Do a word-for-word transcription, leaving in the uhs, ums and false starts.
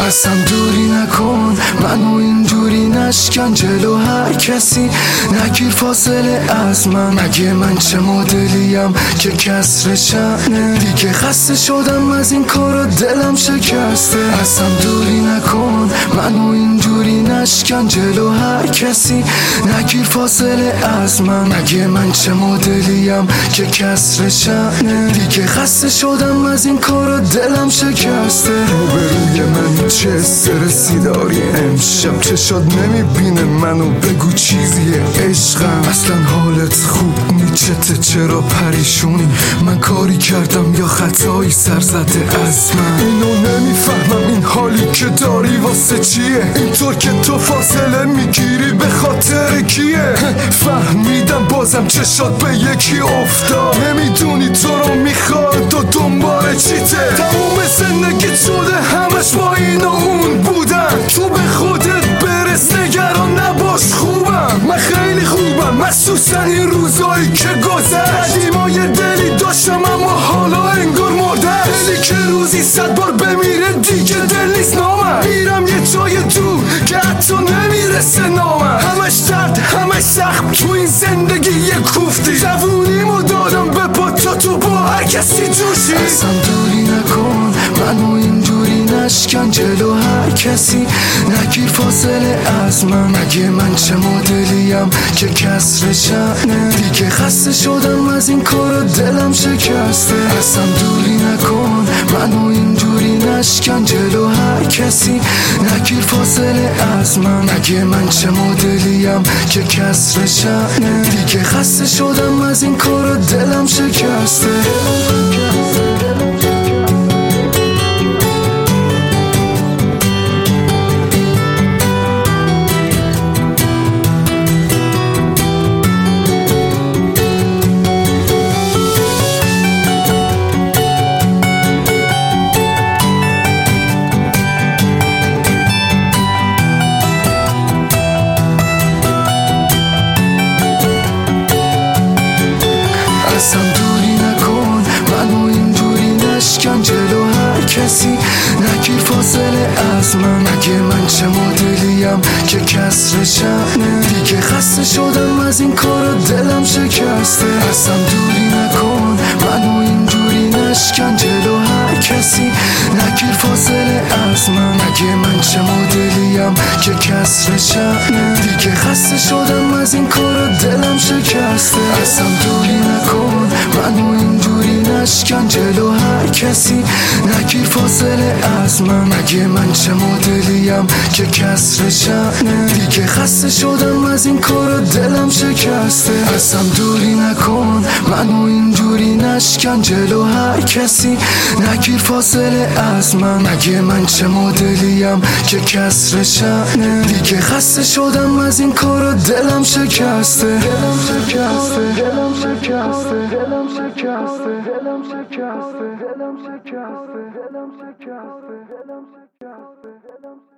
اصلا دوری نکن منو اینجوری نشکن جلو هر کسی، نگیر فاصله از من. مگه من چه مدلیم که کسر شأنه؟ دیگه خسته شدم از این کارا دلم شکسته. اصلا دوری نکن منو اینجوری نشکن جلو هر کسی، نگیر فاصله از من. مگه من چه مدلیم که کسر شأنه؟ دیگه خسته شدم از این کارا دلم شکسته. روبروی من چه استرسی داری امشب؟ چشات نمیبینه منو؟ بگو چیزیه عشقم؟ اصلا حالت خوب نیچته، چرا پریشونی؟ من کاری کردم یا خطایی سر زده از من؟ اینو نمیفهمم این حالی که داری واسه چیه؟ اینطور که تو فاصله میگیری به خاطر کیه؟ فهمیدم بازم چشات به یکی افتاد، نمیدونی تو رو میخواد و دنبال چیته. تموم زندگی شده همش با این و اون بودن، تو به خودت برس نگران نباش خوبم. من خیلی خوبم مخصوصا این روزایی که گذشت. قدیما یه دلی داشتم اما حالا انگار مردم. دلی که روزی صد بار بمیره دیگه دل نیست نامم. میرم یه جای دور که حتی نمیرسه نامم. همش درد همش زخم تو این زندگی یه کوفتی. جوونیمو دادم به پا تا تو با هر کسی جوشی. اصلا دوری نکن منو اینجوری نشکن جلو هر کسی، نگیر فاصله از من. مگه من چه مدلیم که کسر شأنه؟ دیگه خسته شدم از این کارا دلم شکسته. اصلا دوری نکن منو اینجوری نشکن جلو هر کسی، نگیر فاصله از من. مگه من چه مدلیم که کسر شأنه؟ دیگه خسته شدم از این کارا دلم شکسته. اصلا دوری نکن منو اینجوری نشکن جلو هر کسی، نگیر فاصله از من. مگه من چه مدلیم که کسر شأنه؟ دیگه خسته شدم از این کارا دلم شکسته. اصلا دوری نکن منو اینجوری نشکن جلو هر کسی، نگیر فاصله از من. مگه من چه مدلیم که کسر شأنه؟ دیگه خسته شدم از این کارا دلم شکسته. اصلا دوری نکن منو اینجوری نشکن جلو هر کسی، نگیر فاصله از من. مگه من چه مدلیم که کسر شأنه؟ دیگه خسته شدم از این کارا دلم شکسته. اصلا دوری نکن منو اینجوری نشکن جلو هر کسی، نگیر فاصله از من. مگه من چه مدلیم که کسر شأنه؟ دیگه خسته شدم از این کارا دلم شکسته. دلم شکسته دلم شکسته دلم شکسته دلم شکسته دلم شکسته دلم شکسته دلم شکسته دلم